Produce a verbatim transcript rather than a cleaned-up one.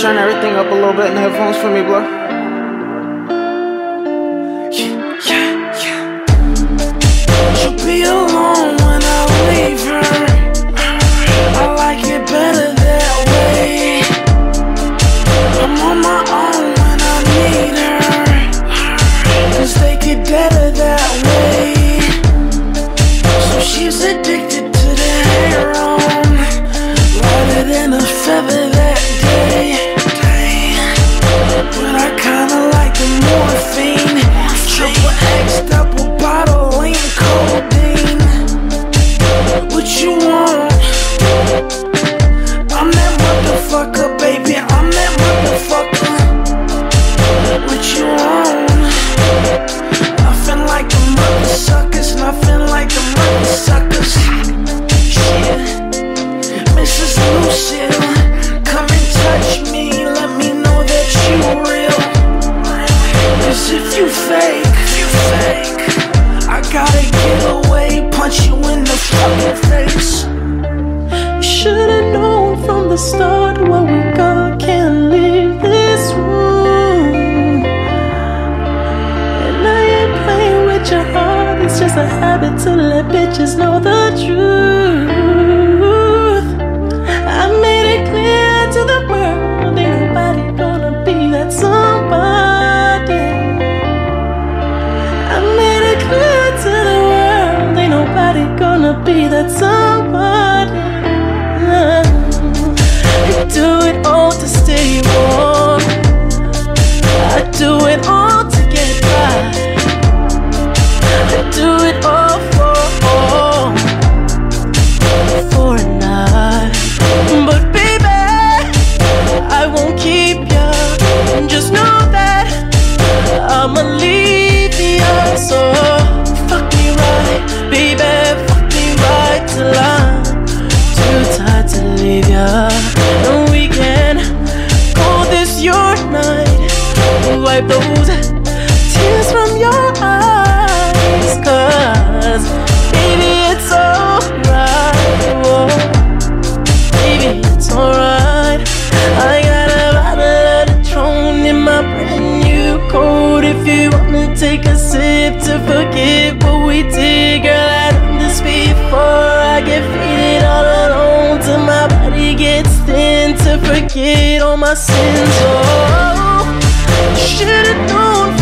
turn everything up a little bit in the headphones for me, bro? Yeah, yeah, yeah. She'll be alone when I leave her. I like it better that way. I'm on my own when I need her, 'cause they get better that way. So she's addicted to the heroin, lighter than a feather that day. But I kinda like the morphine, triple X, double bottle, lean codeine. What you want? I'm that motherfucker, baby, I'm that motherfucker. What you want? Nothing like the mother suckers, nothing like the mother suckers. Yeah, Missus Lucille, come and touch me, let me know that you real. 'Cause if you fake, you fake, I gotta get away, punch you in the fucking face. You should've known from the start what we got can't leave this room. And I ain't playing with your heart, it's just a habit to let bitches know the truth. I made it clear to the world, ain't nobody gonna be that somebody. I made it clear to the world, ain't nobody gonna be that somebody. I do it all to stay warm, I do it all to get by, I do it all for for a night. But baby, I won't keep ya, just know that I'ma leave ya. So fuck me right, baby, fuck me right till I'm too tired to leave ya. And we can call this your night, wipe those tears from your eyes, 'cause baby it's alright, whoa. Baby it's alright. I got a bottle of Patron in my brand new coat. If you wanna take a sip to forget what we did, girl, I've done this before. I get faded all alone till my body gets thin to forget all my sins. Oh, should've known